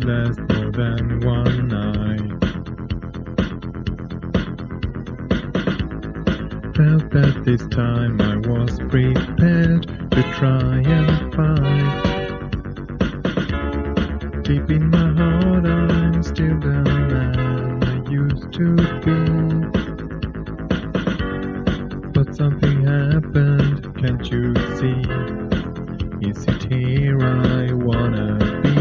last more than one night. Felt that this time I was prepared to try and fight. Deep in my heart I'm still the man I used to be. But something happened, can't you see? Is it here I wanna be?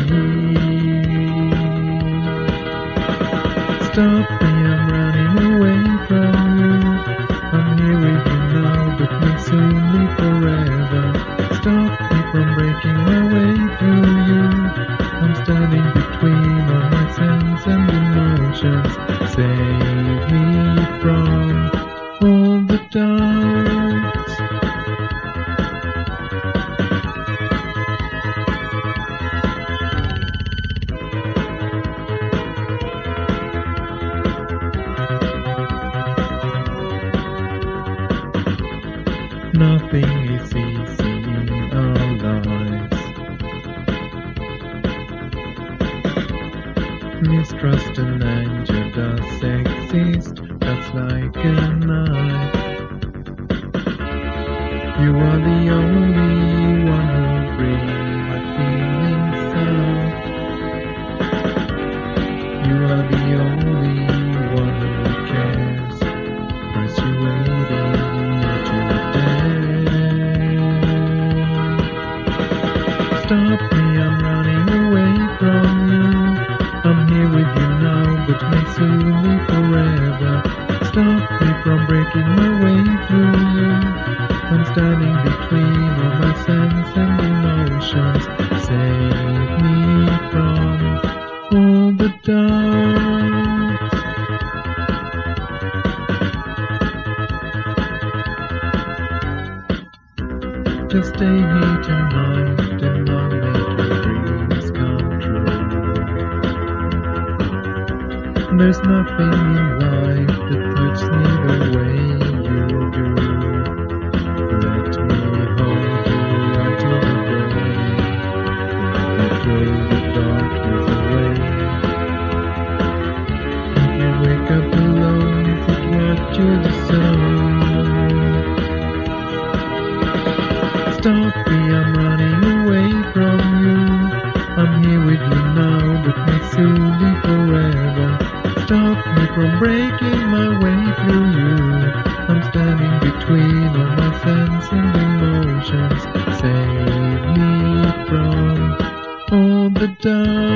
Stop me, I'm running away from you. I'm here with you now, but may soon be forever. Stop me from breaking my way through you. I'm standing between all my sense and emotions. Save me from all the doubts. Nothing is easy in our lives. Mistrust and anger does exist, that's like a knife. You are the only one who brings my feelings out. You are the only one who cares, persuading me to dare. Stop me, I'm running away from you. I'm here with you now, but may soon be forever. Stop me from breaking my way through you. I'm standing between all my sense and emotions. Save me from all the doubts. Just stay here tonight and I'll make your dreams come true. There's nothing in life that puts me the way you do. Let me hold you until the day I throw the darkness away. If you wake up alone, is it what you deserve? Stop me, I'm running away from you. I'm here with you now, but may soon be forever. Stop me from breaking my way through you. I'm standing between all my sense and emotions. Save me from all the dark.